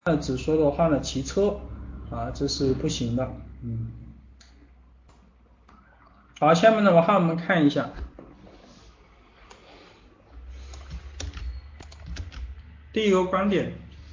只说的话呢骑车这是不行的。好，下面的话我们看一下第一个观点，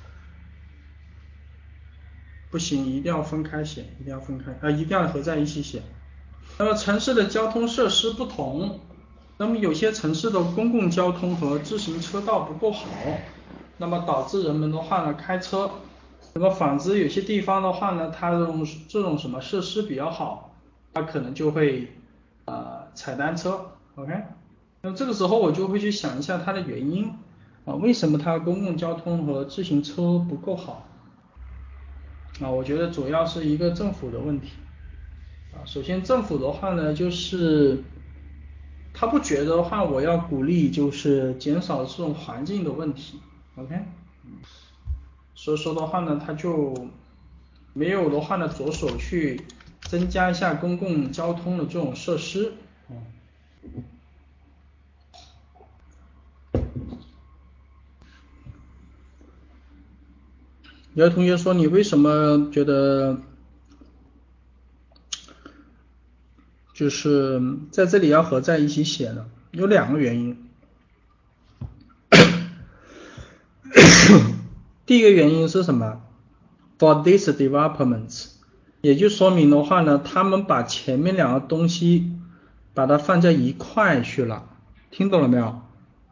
不行，一定要分开写，一定要合在一起写。那么城市的交通设施不同，那么有些城市的公共交通和自行车道不够好，那么导致人们的话呢开车，那么反之有些地方的话呢，它这种什么设施比较好，它可能就会踩单车。 OK， 那么这个时候我就会去想一下它的原因为什么它公共交通和自行车不够好我觉得主要是一个政府的问题首先政府的话呢，就是他不觉得的话，我要鼓励就是减少这种环境的问题 ，OK， 所以说的话呢，他就没有的话呢着手去增加一下公共交通的这种设施。有的同学说你为什么觉得就是在这里要合在一起写呢？有两个原因。第一个原因是什么 ？For these developments， 也就说明的话呢，他们把前面两个东西把它放在一块去了，听懂了没有？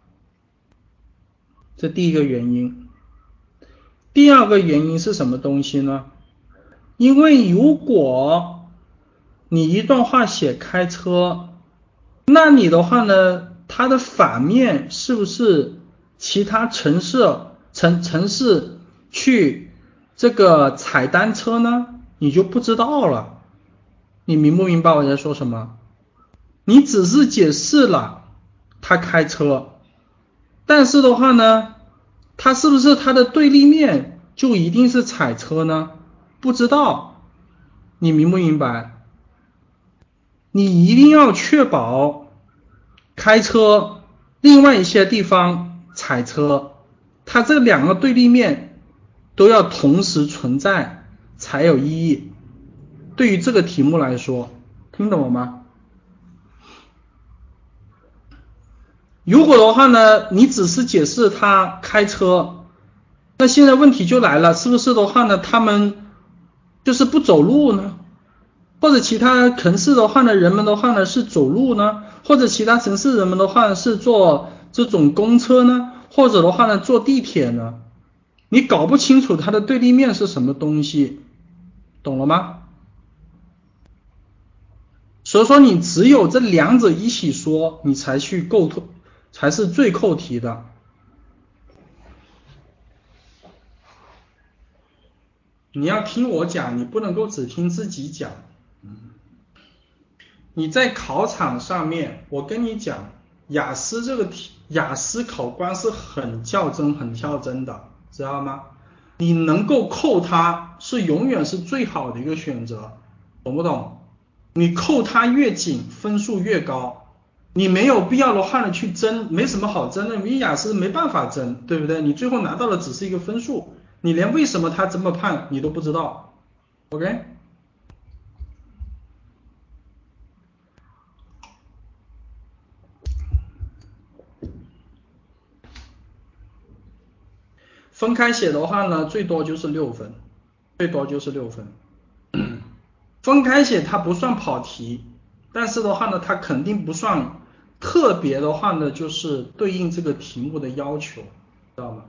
这第一个原因。第二个原因是什么东西呢？因为如果你一段话写开车，那你的话呢，它的反面是不是其他城市去这个踩单车呢？你就不知道了。你明不明白我在说什么？你只是解释了他开车，但是的话呢，他是不是他的对立面就一定是踩车呢？不知道。你明不明白？你一定要确保开车另外一些地方踩车，它这两个对立面都要同时存在才有意义。对于这个题目来说，听懂了吗？如果的话呢，你只是解释他开车，那现在问题就来了，是不是的话呢，他们就是不走路呢？或者其他城市的话呢，人们的话呢是走路呢？或者其他城市人们的话是坐这种公车呢？或者的话呢坐地铁呢？你搞不清楚它的对立面是什么东西，懂了吗？所以说你只有这两者一起说，你才去构图，才是最扣题的。你要听我讲，你不能够只听自己讲。你在考场上面，我跟你讲，雅思这个题，雅思考官是很较真的，知道吗？你能够扣它是永远是最好的一个选择，懂不懂？你扣它越紧，分数越高。你没有必要的话呢去争，没什么好争的，你雅思没办法争，对不对？你最后拿到的只是一个分数，你连为什么他这么判你都不知道。OK？分开写的话呢，最多就是6分，最多就是6分。分开写它不算跑题，但是的话呢，它肯定不算特别的话呢，就是对应这个题目的要求，知道吗？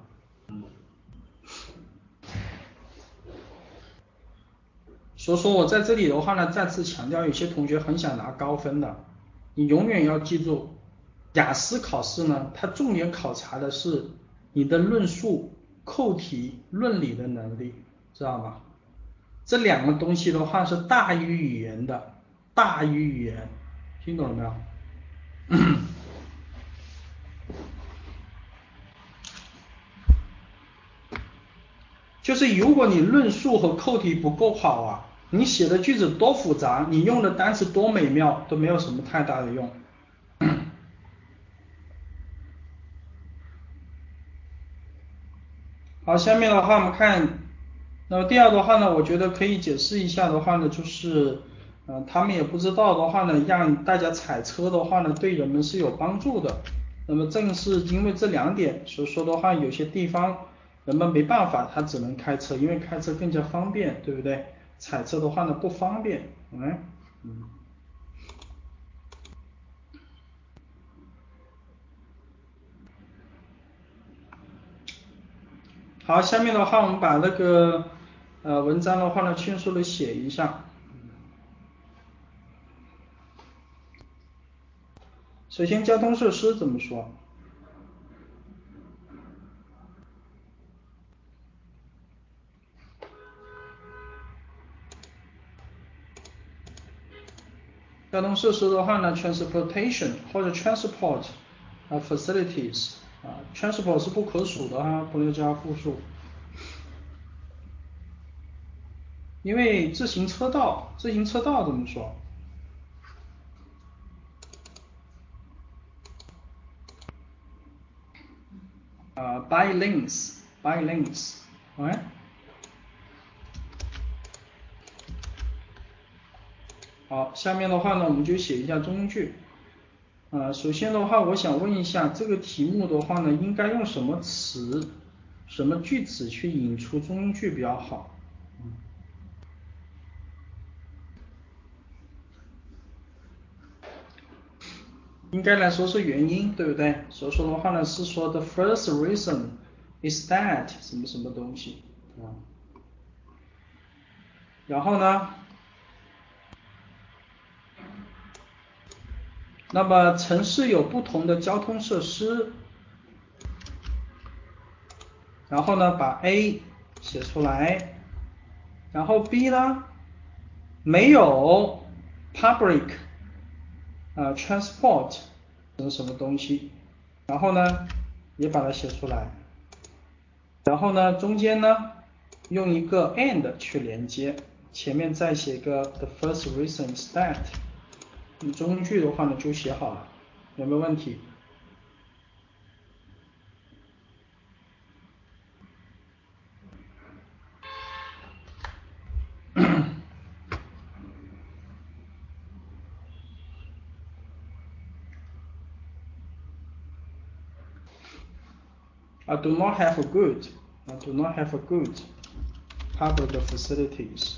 所以说我在这里的话呢，再次强调，有些同学很想拿高分的，你永远要记住，雅思考试呢，它重点考察的是你的论述、扣题、论理的能力，知道吗？这两个东西的话是大于语言的，大于语言，听懂了没有？就是如果你论述和扣题不够好你写的句子多复杂，你用的单词多美妙，都没有什么太大的用。好，下面的话我们看那么第二的话呢，我觉得可以解释一下的话呢，就是，他们也不知道的话呢，让大家踩车的话呢，对人们是有帮助的。那么正是因为这两点，所以说的话，有些地方人们没办法，他只能开车，因为开车更加方便，对不对？踩车的话呢不方便，好，下面的话我们把那个文章的话呢迅速的写一下。首先交通设施怎么说？交通设施的话呢 ，transportation 或者 transport facilities transport 是不可数的哈，不能加复数。因为自行车道怎么说？by lanes，哎。好，下面的话呢，我们就写一下中句。首先的话，我想问一下，这个题目的话呢，应该用什么词、什么句子去引出中句比较好？应该来说是原因，对不对？所以说的话呢，是说 the first reason is that 什么什么东西然后呢，那么城市有不同的交通设施，然后呢，把 A 写出来，然后 B 呢没有 public transport 什么东西，然后呢也把它写出来，然后呢中间呢用一个 and 去连接，前面再写个 the first reason is that，你中句的话呢就写好了，有没有问题？I do not have a good public facilities。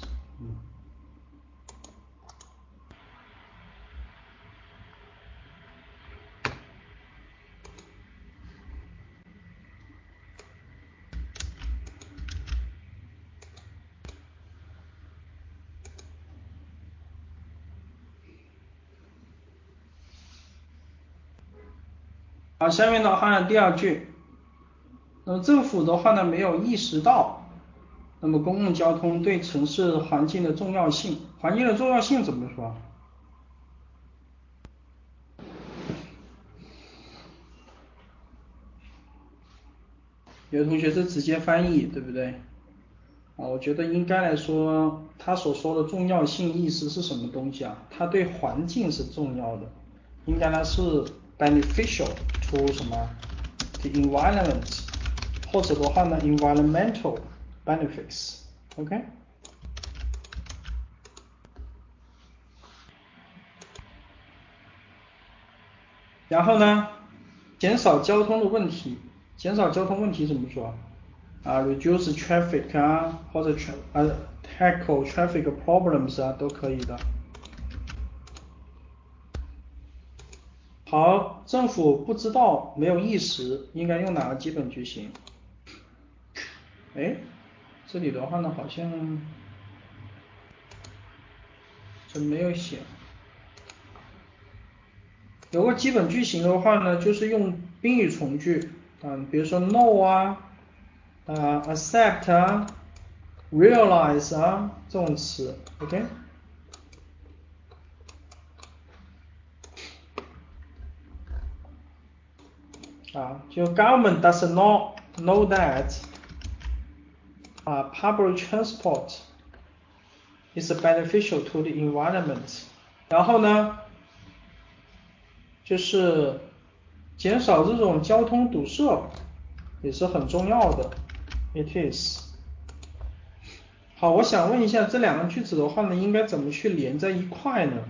好，下面的话呢第二句，那么政府的话呢没有意识到，那么公共交通对城市环境的重要性，环境的重要性怎么说？有的同学是直接翻译，对不对？我觉得应该来说，他所说的重要性意思是什么东西啊？它对环境是重要的，应该呢是 beneficial to 什么 the environment，或者的话呢 environmental benefits，OK？然后呢，减少交通的问题，减少交通问题怎么说？reduce traffic 或者tackle traffic problems 都可以的。好，政府不知道，没有意识，应该用哪个基本句型？哎，这里的话呢，好像这没有写。有个基本句型的话呢，就是用宾语从句，比如说 know accept realize 这种词 ，OK？就 government does not know that public transport is beneficial to the environment。然后呢，就是减少这种交通堵塞也是很重要的。It is。 好，我想问一下，这两个句子的话呢，应该怎么去连在一块呢？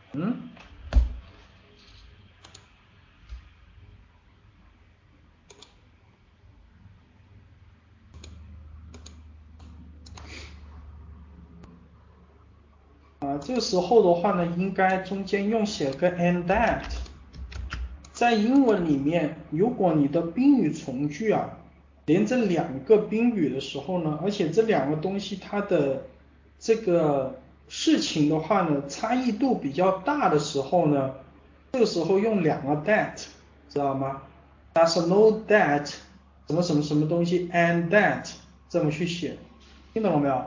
这时候的话呢，应该中间用写个 and that。在英文里面，如果你的宾语从句连着两个宾语的时候呢，而且这两个东西它的这个事情的话呢，差异度比较大的时候呢，这个时候用两个 that， 知道吗？ Does know that 什么什么什么东西 and that 这么去写，听懂了没有？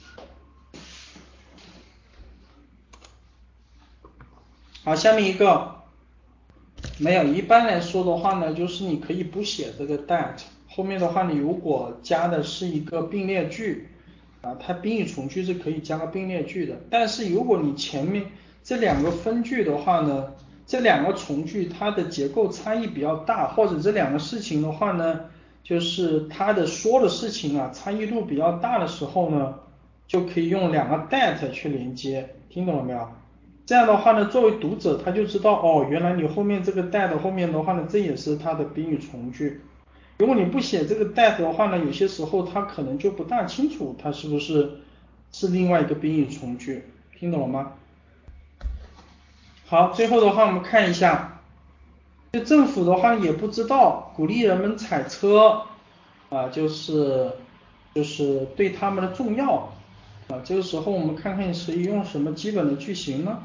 好，下面一个没有，一般来说的话呢，就是你可以不写这个 that， 后面的话你如果加的是一个并列句它宾语从句是可以加个并列句的，但是如果你前面这两个分句的话呢，这两个从句它的结构差异比较大，或者这两个事情的话呢，就是它的说的事情差异度比较大的时候呢，就可以用两个 that 去连接，听懂了没有？这样的话呢，作为读者他就知道原来你后面这个 that 后面的话呢，这也是它的宾语从句。如果你不写这个 that 的话呢，有些时候他可能就不大清楚它是不是另外一个宾语从句，听懂了吗？好，最后的话我们看一下，就政府的话也不知道，鼓励人们踩车就是对他们的重要这个时候我们看看可以用什么基本的句型呢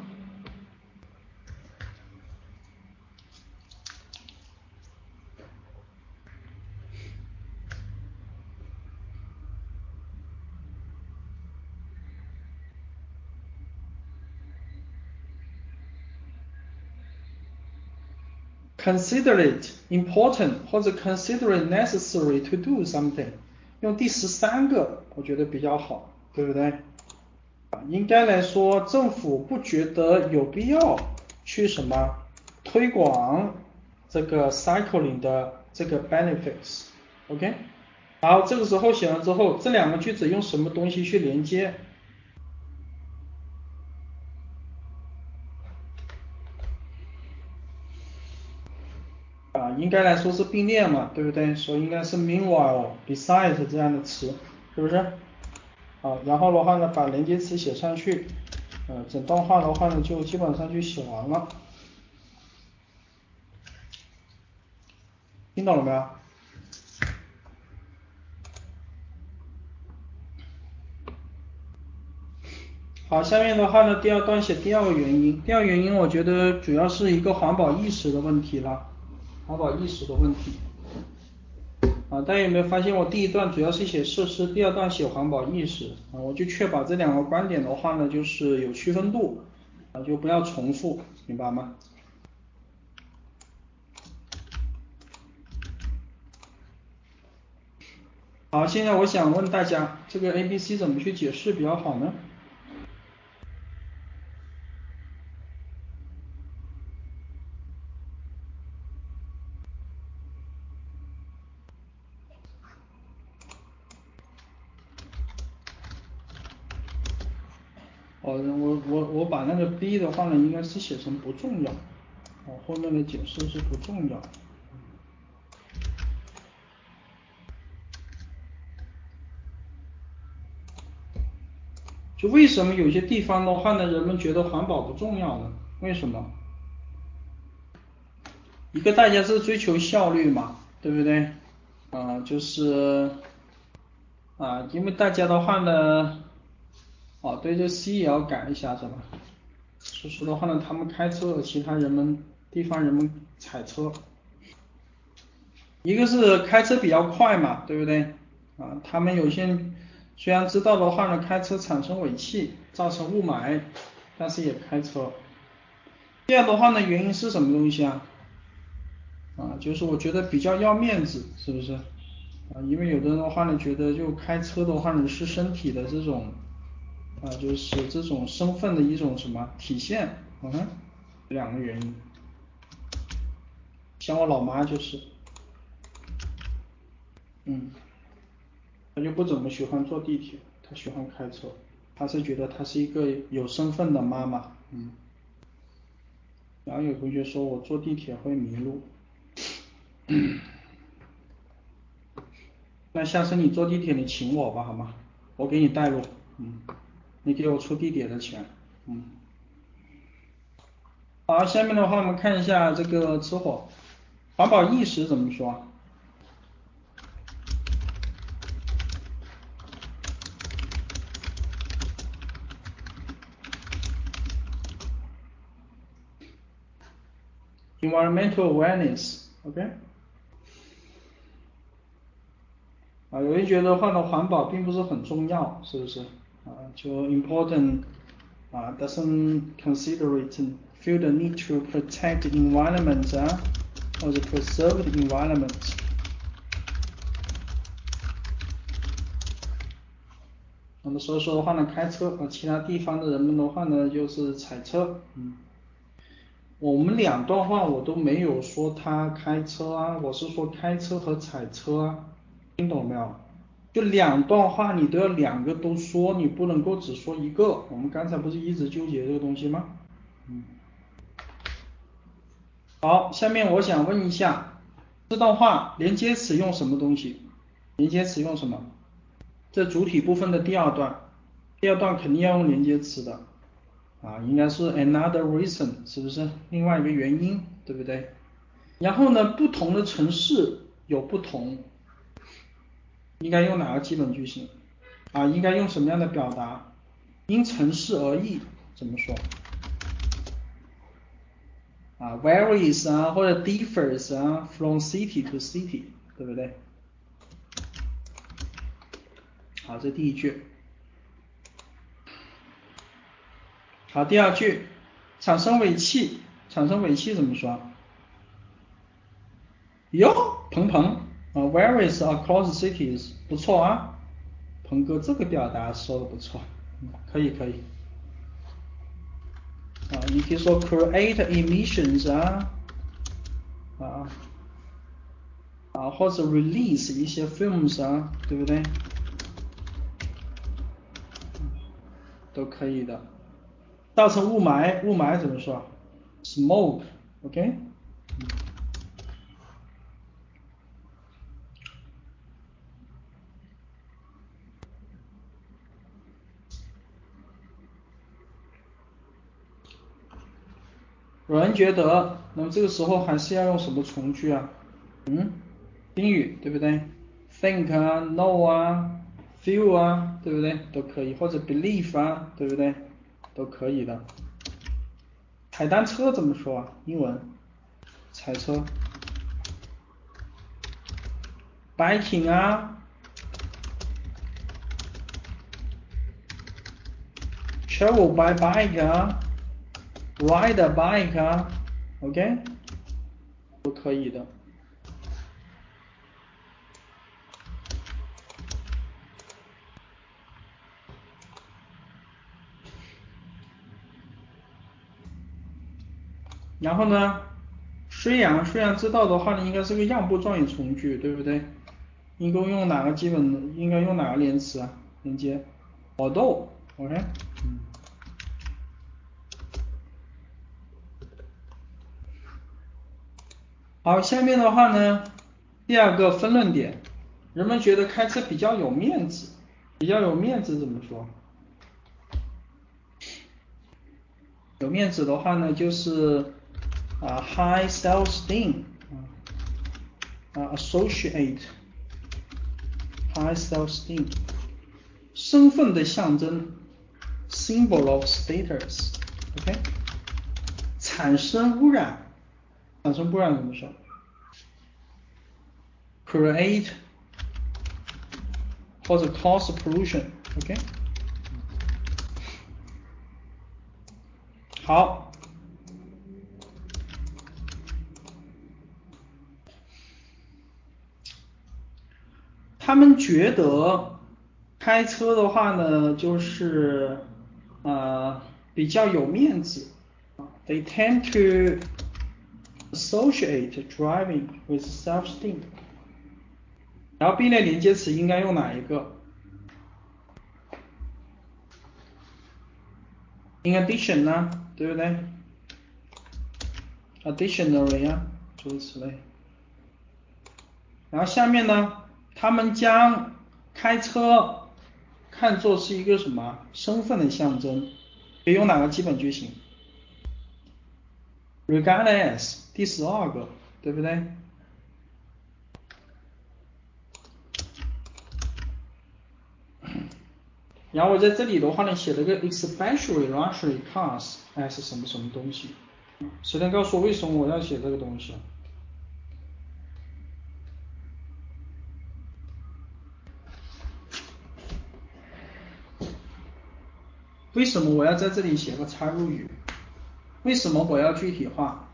？Consider it important 或者 consider it necessary to do something， 用第13个我觉得比较好，对不对？应该来说，政府不觉得有必要去什么推广这个 cycling 的这个 benefits，OK？好，这个时候写完之后，这两个句子用什么东西去连接？应该来说是并列嘛，对不对？所以应该是 meanwhile、besides 这样的词，是不是？好，然后的话呢，把连接词写上去，整段话的话呢，就基本上就写完了，听懂了没有？好，下面的话呢，第二段写第二个原因。第二个原因，我觉得主要是一个环保意识的问题了，环保意识的问题。大家有没有发现我第一段主要是写设施，第二段写环保意识我就确保这两个观点的话呢，就是有区分度就不要重复，明白吗？好，现在我想问大家，这个 ABC 怎么去解释比较好呢？我把那个 B 的话呢，应该是写成不重要后面的解释是不重要。就为什么有些地方的话呢，人们觉得环保不重要呢？为什么？一个大家是追求效率嘛，对不对？就是因为大家的话呢，对，这 C 也要改一下是吧？说实的话呢，他们开车，其他地方人们踩车，一个是开车比较快嘛，对不对？他们有些虽然知道的话呢，开车产生尾气，造成雾霾，但是也开车。第二的话呢，原因是什么东西就是我觉得比较要面子，是不是？因为有的人的话呢，觉得就开车的话呢是身体的这种就是这种身份的一种什么体现，两个原因。像我老妈就是，她就不怎么喜欢坐地铁， 她喜欢开车，她是觉得她是一个有身份的妈妈。然后有同学说我坐地铁会迷路，那下次你坐地铁你请我吧，好吗？我给你带路，你给我出地铁的钱，好，下面的话我们看一下这个吃货，环保意识怎么说？Environmental awareness，OK？有人觉得换了环保并不是很重要，是不是？就 important doesn't consider it feel the need to protect the environment or to preserve the environment。那么所以说的话呢，开车其他地方的人们的话呢就是踩车。我们两段话我都没有说他开车啊，我是说开车和踩车啊，听懂没有？就两段话你都要两个都说，你不能够只说一个。我们刚才不是一直纠结这个东西吗？好，下面我想问一下，这段话连接词用什么东西？连接词用什么？这主体部分的第二段，第二段肯定要用连接词的。应该是 another reason， 是不是？另外一个原因，对不对？然后呢，不同的城市有不同，应该用哪个基本句型？应该用什么样的表达？因城市而异，怎么说？varies 或者 differs from city to city， 对不对？好，这第一句。好，第二句，产生尾气，产生尾气怎么说？哟，鹏鹏varies across cities， 不错啊，鹏哥这个表达说的不错，可以可以。你可以说 create emissions 或者 release 一些 films 对不对？都可以的。造成雾霾，雾霾怎么说 ？smoke，OK？有人觉得，那么这个时候还是要用什么从句啊？宾语对不对 ？think know feel 对不对？都可以，或者 believe 对不对？都可以的。踩单车怎么说英文踩车 biking travel by bike ride a bike OK 都可以的。然后呢，虽然知道的话呢，应该是个样步状语从句，对不对？应该用哪个应该用哪个连词连接 although OK。好，下面的话呢，第二个分论点，人们觉得开车比较有面子，比较有面子怎么说？有面子的话呢，就是high self-esteem associate high self-esteem 身份的象征 symbol of status OK 产生污染怎么说 create 或者 cause pollution OK 好，他们觉得开车的话呢，就是比较有面子，They tend to associate driving with self-esteem。然后 B 类连接词应该用哪一个 in addition 呢，对不对 ？additionally 啊，诸如此类。然后下面呢，他们将开车看作是一个什么身份的象征，可以用哪个基本句型 ？regardless 第12个，对不对？然后我在这里的话呢，写了个 especially luxury cars as 什么什么东西，谁能告诉我为什么我要写这个东西？为什么我要在这里写个插入语？为什么我要具体化？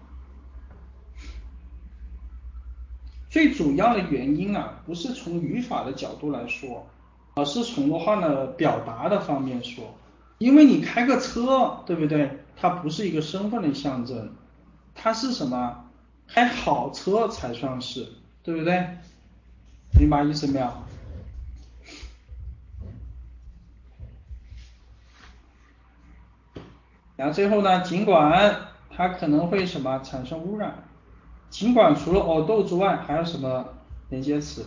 最主要的原因啊，不是从语法的角度来说，而是从的话呢表达的方面说。因为你开个车，对不对？它不是一个身份的象征，它是什么？开好车才算是，对不对？明白意思没有？然后最后呢，尽管它可能会什么产生污染，尽管除了 although 之外，还有什么连接词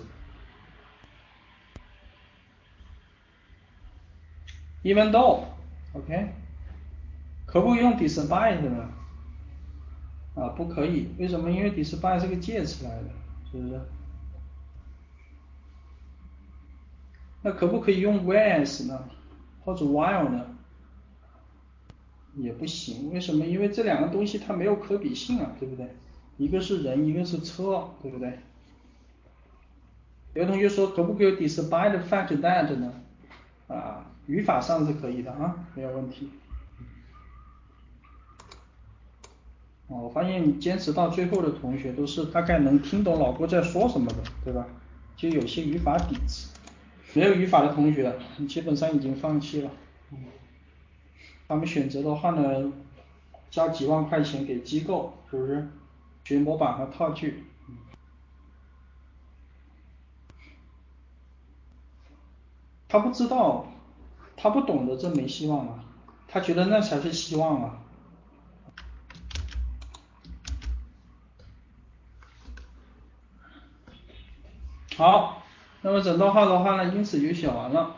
？even though，OK，可不可以用 despite 呢？啊，不可以，为什么？因为 despite 是个介词来的，是不是？那可不可以用 whereas 呢？或者 while 呢？也不行，为什么？因为这两个东西它没有可比性啊，对不对？一个是人，一个是车，对不对？有同学说可不可以 despite the fact that 呢？啊，语法上是可以的啊，没有问题。我发现你坚持到最后的同学都是大概能听懂老郭在说什么的，对吧？就有些语法底子，没有语法的同学基本上已经放弃了。他们选择的话呢，交几万块钱给机构，是不是？学模板和套句。他不知道，他不懂得，这没希望啊。他觉得那才是希望啊。好，那么整段话的话呢，因此就写完了。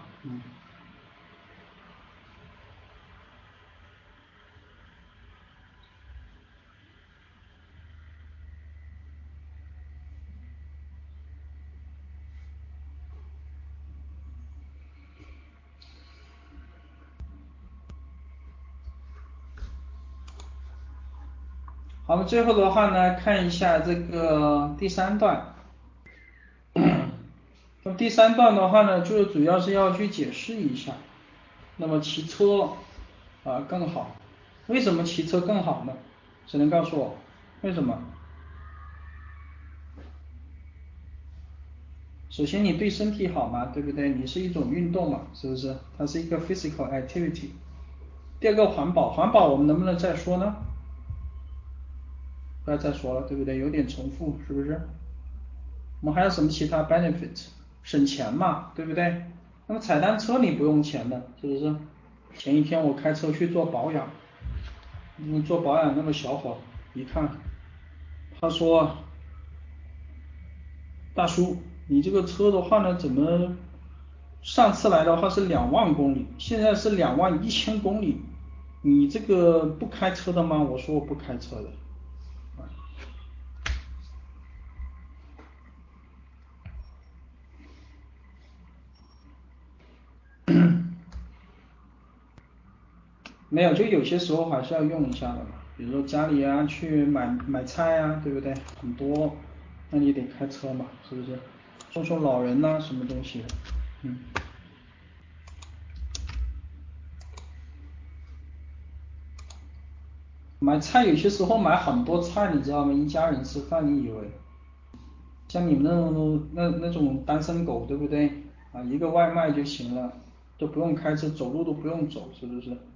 好，最后的话呢，看一下这个第三段。那么第三段的话呢，就主要是要去解释一下，那么骑车更好，为什么骑车更好呢？谁能告诉我为什么？首先你对身体好嘛，对不对？你是一种运动嘛，是不是？它是一个 physical activity。第二个环保，环保我们能不能再说呢？不要再说了，对不对？有点重复，是不是？我们还有什么其他 benefit？省钱嘛，对不对？那么踩单车你不用钱的，是不是？前一天我开车去做保养，做保养那个小伙一看，他说：大叔，你这个车的话呢，怎么上次来的话是2万公里，现在是21000公里，你这个不开车的吗？我说我不开车的。没有，就有些时候还是要用一下的嘛，比如说家里啊去买菜啊，对不对？很多，那你得开车嘛，是不是？送老人呐、什么东西的。买菜有些时候买很多菜，你知道吗？一家人吃饭，你以为像你们那种单身狗，对不对？一个外卖就行了，都不用开车，走路都不用走，是不是？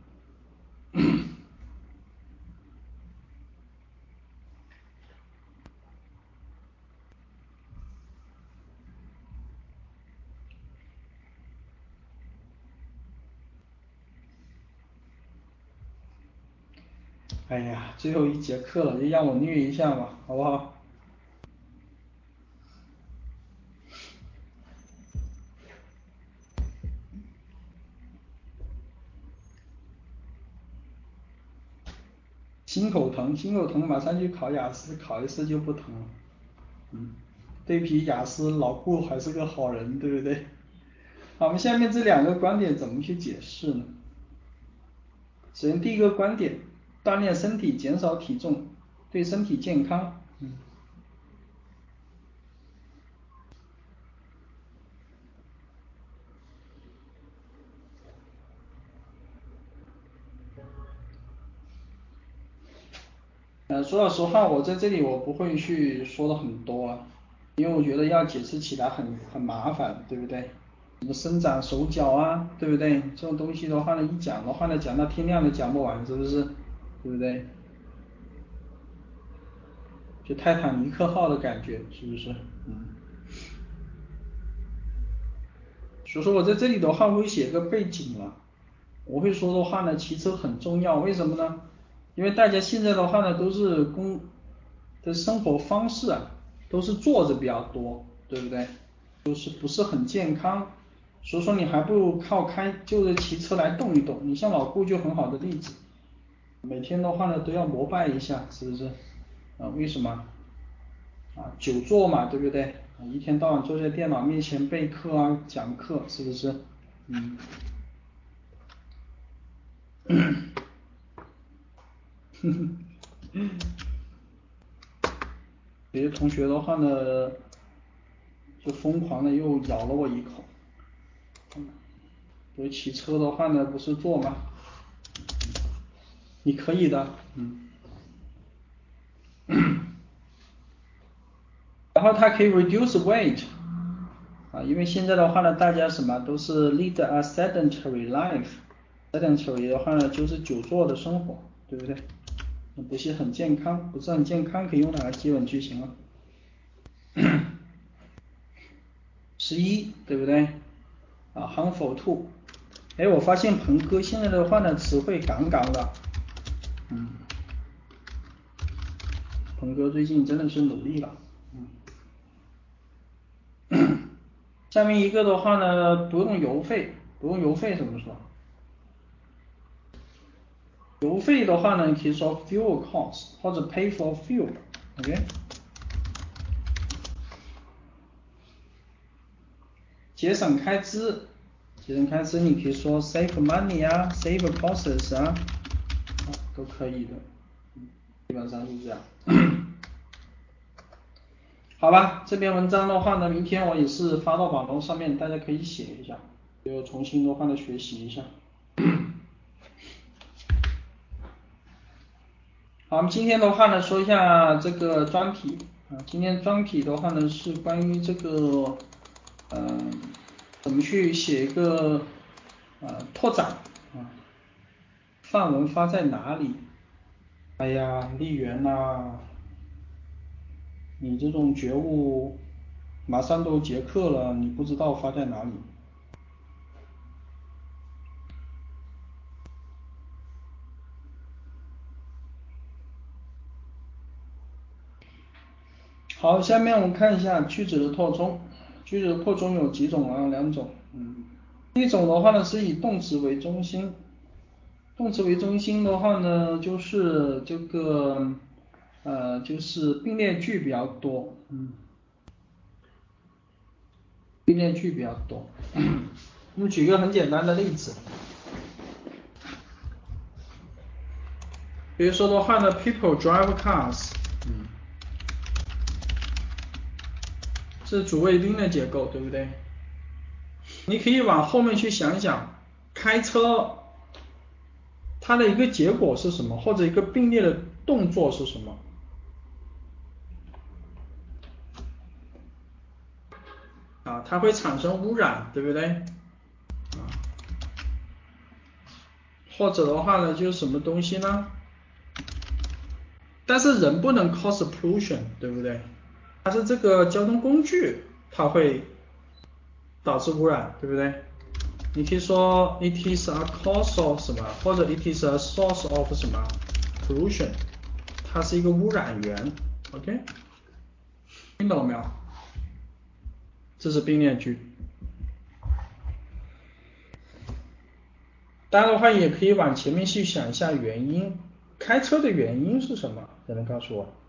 哎呀，最后一节课了，就让我虐一下吧，好不好？心口疼，心口疼，马上去考雅思，考一次就不疼了。对比雅思，老顾还是个好人，对不对？好，我们下面这两个观点怎么去解释呢？首先第一个观点，锻炼身体，减少体重，对身体健康。说老实话，我在这里我不会去说的很多啊，因为我觉得要解释起来很麻烦，对不对？什么伸展手脚啊，对不对？这种东西的话呢，一讲的话呢，讲到天亮都讲不完，是不是？对不对？就泰坦尼克号的感觉，是不是？所以说我在这里的话，我会写个背景了。我会说的话呢，骑车很重要，为什么呢？因为大家现在的话呢，都是的生活方式啊，都是坐着比较多，对不对？就是不是很健康，所以说你还不如就是骑车来动一动。你像老顾就很好的例子，每天的话呢都要膜拜一下，是不是？为什么？久坐嘛，对不对？一天到晚坐在电脑面前备课啊、讲课，是不是？有些同学的话呢，就疯狂的又咬了我一口。因为骑车的话呢，不是坐吗？你可以的，然后它可以 reduce weight，因为现在的话呢，大家什么都是 lead a sedentary life，sedentary 的话呢就是久坐的生活，对不对？不是很健康，不是很健康，可以用哪个基本句型了？11，对不对？harmful to，我发现鹏哥现在的话呢，词汇杠杠的，鹏哥最近真的是努力了，下面一个的话呢，不用邮费，不用邮费怎么说？邮费的话呢，可以说 fuel cost 或者 pay for fuel，OK？节省开支，节省开支你可以说 save money 啊，save costs 啊，都可以的，基本上是这样。好吧，这篇文章的话呢，明天我也是发到网络上面，大家可以写一下，就重新的话呢学习一下。好，我们今天的话呢，说一下这个专题今天专题的话呢是关于这个，怎么去写一个拓展范文发在哪里？哎呀，丽媛呐，你这种觉悟，马上都结课了，你不知道发在哪里？好，下面我们看一下句子的扩充。句子的扩充有几种啊？两种。一种的话呢是以动词为中心，动词为中心的话呢就是这个就是并列句比较多，并列句比较多。我们举个很简单的例子，比如说的话呢 ，people drive cars，是主谓宾的结构，对不对？你可以往后面去想想，开车它的一个结果是什么，或者一个并列的动作是什么？它会产生污染，对不对？或者的话呢，就是什么东西呢？但是人不能 cause pollution，对不对？它是这个交通工具，它会导致污染，对不对？你可以说 it is a cause of 什么，或者 it is a source of 什么， pollution， 它是一个污染源。OK， 听懂了没有？这是并列句。当然的话，也可以往前面去想一下原因，开车的原因是什么？有人告诉我。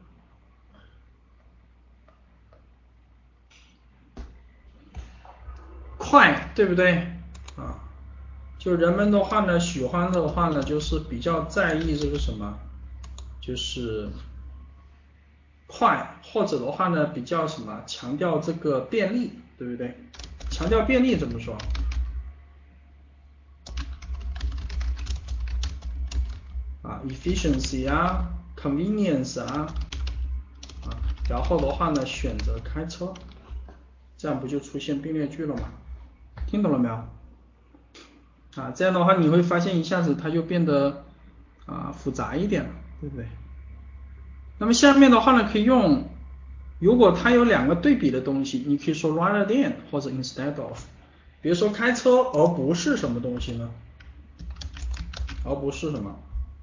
快，对不对？啊，就人们的话呢，喜欢的话呢，就是比较在意这个什么，就是快，或者的话呢，比较什么，强调这个便利，对不对？强调便利怎么说？efficiency 啊 ，convenience 啊，然后的话呢，选择开车，这样不就出现并列句了吗？听懂了没有？这样的话你会发现一下子它就变得复杂一点了，对不对？那么下面的话呢，可以用，如果它有两个对比的东西，你可以说 rather than 或者 instead of。比如说开车而不是什么东西呢？而不是什么？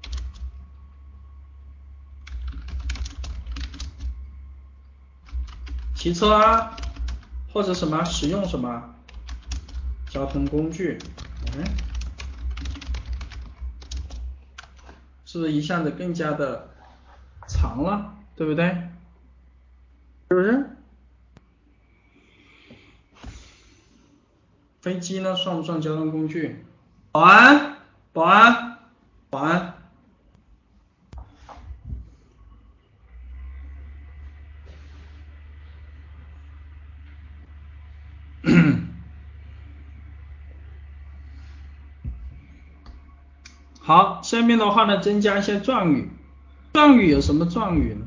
骑车啊，或者什么使用什么交通工具，是不是一下子更加的长了，对不对？是不是？飞机呢，算不算交通工具？保安，保安，保安。好，下面的话呢，增加一些状语。状语有什么状语呢？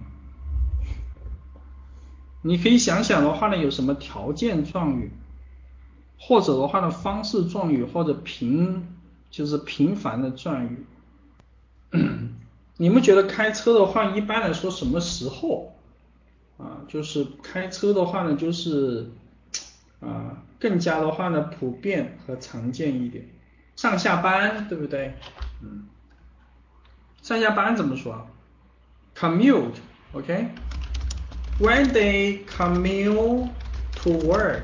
你可以想想的话呢，有什么条件状语，或者的话呢，方式状语，或者就是频繁的状语。你们觉得开车的话，一般来说什么时候就是开车的话呢，就是更加的话呢，普遍和常见一点。上下班，对不对？上下班怎么说？commute，OK？When they commute to work，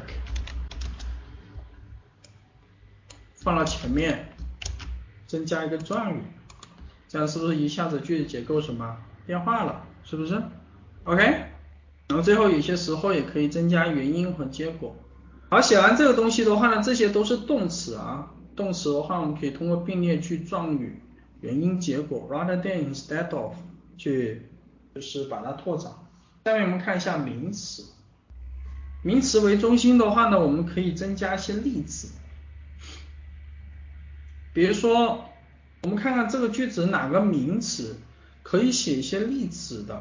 放到前面，增加一个状语，这样是不是一下子句子结构什么变化了？是不是 ？OK？然后最后有些时候也可以增加原因和结果。好，写完这个东西的话呢，这些都是动词啊。动词的话，我们可以通过并列句、状语、原因、结果 rather than instead of 就是把它拓展。下面我们看一下名词。名词为中心的话呢，我们可以增加一些例子。比如说，我们看看这个句子哪个名词可以写一些例子的？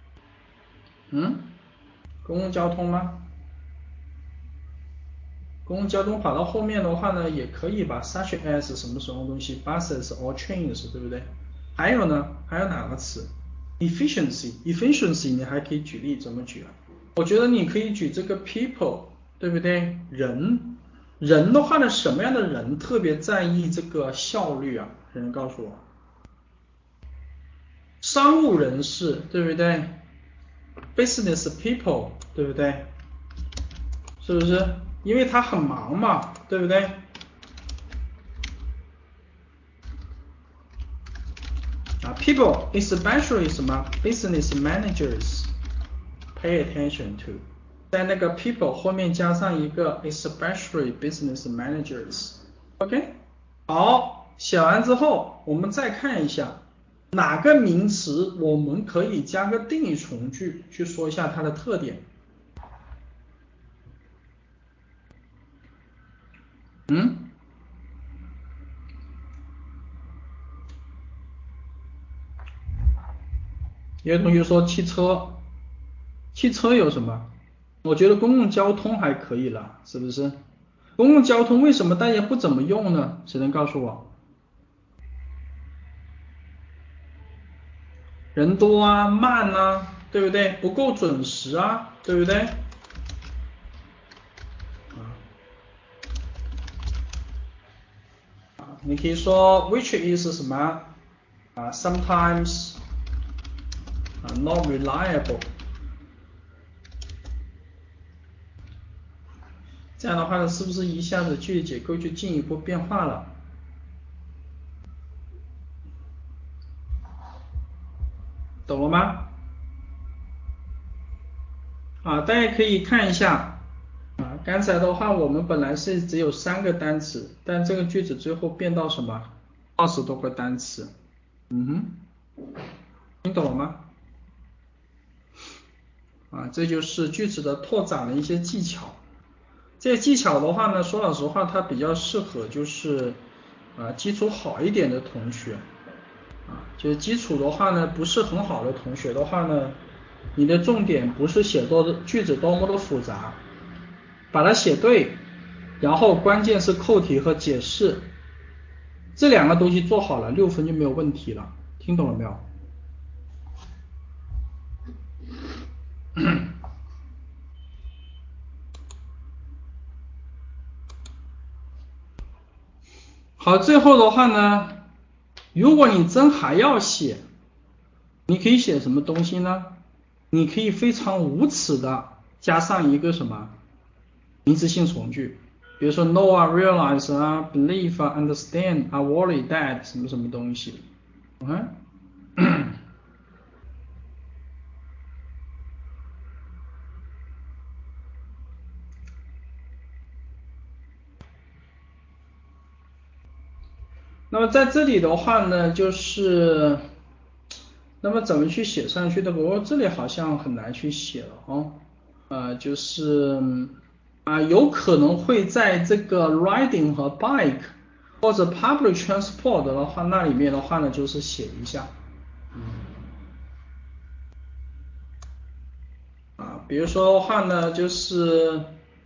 公共交通吗？公共交通跑到后面的话呢，也可以把 such as 什么东西 buses or trains， 对不对？还有呢，还有哪个词 ？efficiency 你还可以举例，怎么举啊？我觉得你可以举这个 people， 对不对？人的话呢，什么样的人特别在意这个效率啊？有人告诉我。商务人士，对不对？ business people， 对不对？是不是？因为他很忙嘛，对不对？People especially 什么 business managers pay attention to， 在那个 people 后面加上一个 especially business managers。OK， 好，写完之后我们再看一下哪个名词我们可以加个定语从句去说一下它的特点。有同学说汽车，汽车有什么？我觉得公共交通还可以了，是不是？公共交通为什么大家不怎么用呢？谁能告诉我？人多啊，慢啊，对不对？不够准时啊，对不对？你可以说 which is 什么？sometimes ，not reliable。这样的话呢，是不是一下子句子结构就进一步变化了？懂了吗？大家可以看一下刚才的话我们本来是只有3个单词，但这个句子最后变到什么？20多个单词。听懂了吗？这就是句子的拓展的一些技巧。这些技巧的话呢，说老实话，它比较适合就是基础好一点的同学就是基础的话呢不是很好的同学的话呢，你的重点不是写句子多么的复杂，把它写对，然后关键是扣题和解释，这2个东西做好了，6分就没有问题了。听懂了没有？好，最后的话呢，如果你真还要写，你可以写什么东西呢？你可以非常无耻的加上一个什么名词性从句，比如说 know realize believe understand worry that 什么什么东西。那么在这里的话呢，就是那么怎么去写上去的？不过这里好像很难去写了就是有可能会在这个 riding 和 bike 或者 public transport 的话，那里面的话呢，就是写一下比如说的话呢，就是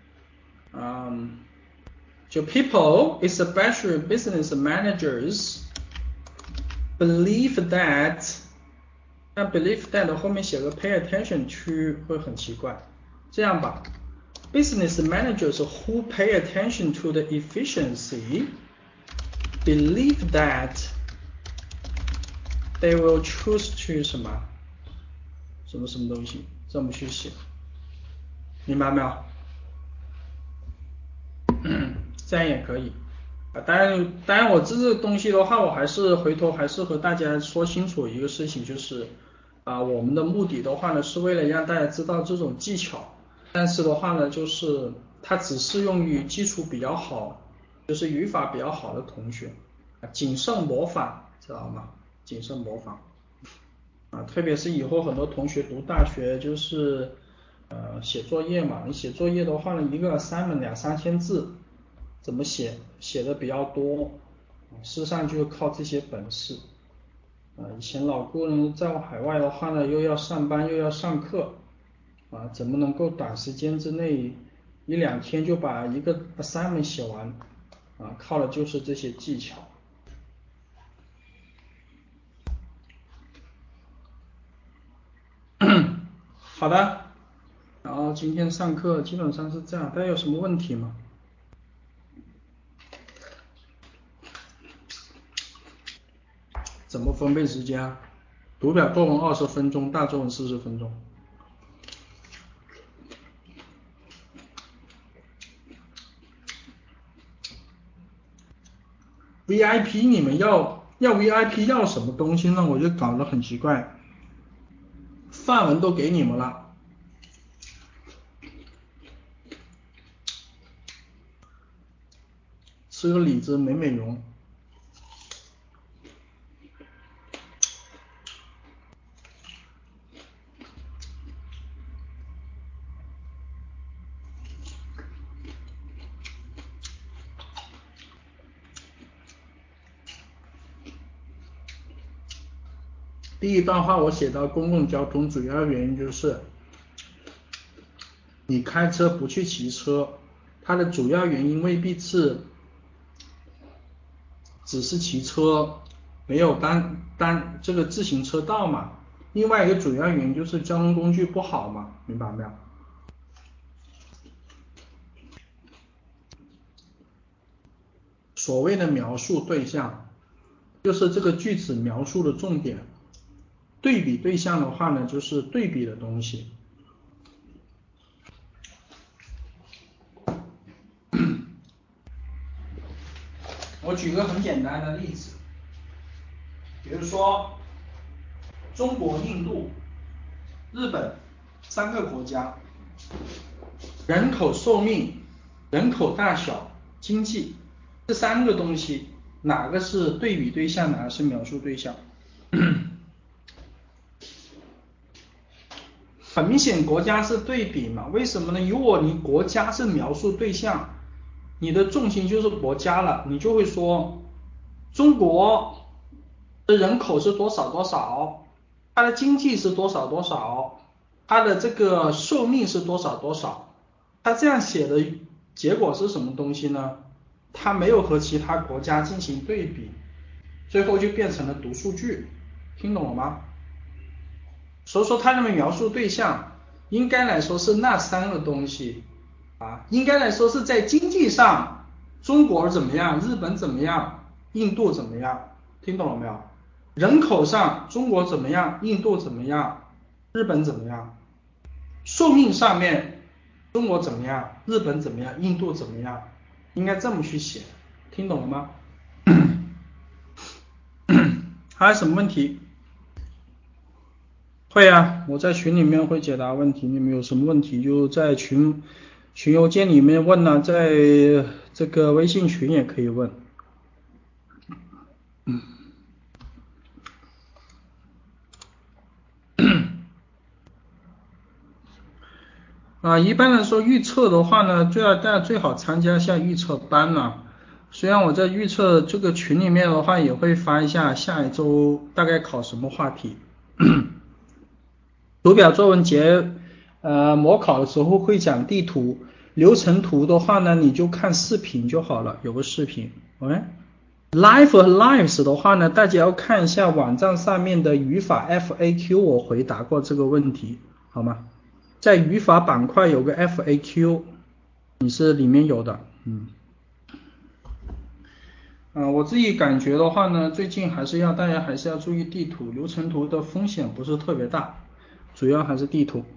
就 people especially business managers believe that。那 believe that 后面写个 pay attention to 会很奇怪，这样吧 ，business managers who pay attention to the efficiency believe that they will choose to 什么东西，这么去写，明白没有？这样也可以当然我这东西的话，我还是回头还是和大家说清楚一个事情，就是我们的目的的话呢，是为了让大家知道这种技巧，但是的话呢，就是它只适用于基础比较好，就是语法比较好的同学谨慎模仿，知道吗？谨慎模仿特别是以后很多同学读大学就是写作业嘛，你写作业的话呢，一个 assignment 2-3千字，怎么写的比较多，事实上就靠这些本事以前老顾呢在海外的话呢，又要上班又要上课怎么能够短时间之内1-2天就把一个 assignment 写完靠的就是这些技巧。好的，然后今天上课基本上是这样，大家有什么问题吗？怎么分配时间读表作文20分钟，大作文40分钟。VIP 你们要 VIP 要什么东西呢？我就搞得很奇怪，范文都给你们了，吃个李子美容。第一段话我写到公共交通主要原因就是你开车不去骑车，它的主要原因未必是只是骑车没有这个自行车道嘛，另外一个主要原因就是交通工具不好嘛，明白没有？所谓的描述对象就是这个句子描述的重点对比对象的话呢，就是对比的东西。我举个很简单的例子，比如说中国、印度、日本3个国家，人口寿命、人口大小、经济这3个东西，哪个是对比对象，哪个是描述对象？很明显国家是对比嘛，为什么呢？如果你国家是描述对象，你的重心就是国家了，你就会说中国的人口是多少多少，它的经济是多少多少，它的这个寿命是多少多少。它这样写的结果是什么东西呢？它没有和其他国家进行对比，最后就变成了读数据，听懂了吗？所以说它那么描述对象应该来说是那3个东西啊，应该来说是在经济上中国怎么样，日本怎么样，印度怎么样，听懂了没有？人口上中国怎么样，印度怎么样，日本怎么样？寿命上面中国怎么样，日本怎么样，印度怎么样？应该这么去写，听懂了吗？还有什么问题？会啊，我在群里面会解答问题，你们有什么问题就在群邮件里面问呢，在这个微信群也可以问。一般来说预测的话呢，大家最好参加一下预测班呢。虽然我在预测这个群里面的话，也会发一下下一周大概考什么话题。图表作文节模考的时候会讲地图，流程图的话呢，你就看视频就好了，有个视频。Life 和 Lives 的话呢，大家要看一下网站上面的语法 FAQ， 我回答过这个问题，好吗？在语法板块有个 FAQ， 你是里面有的。我自己感觉的话呢，最近大家还是要注意地图，流程图的风险不是特别大，主要还是地图。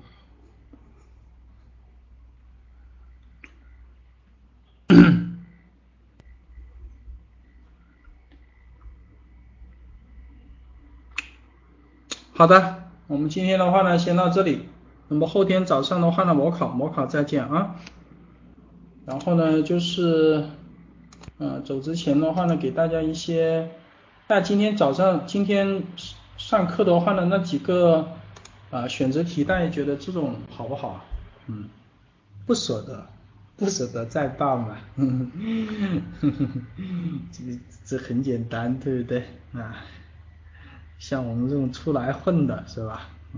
好的，我们今天的话呢，先到这里。那么后天早上的话呢，模考再见啊。然后呢，就是走之前的话呢，给大家一些，今天上课的话呢，那几个选择题，大家觉得这种好不好啊？不舍得，不舍得再报嘛。这很简单，对不对啊？像我们这种出来混的是吧？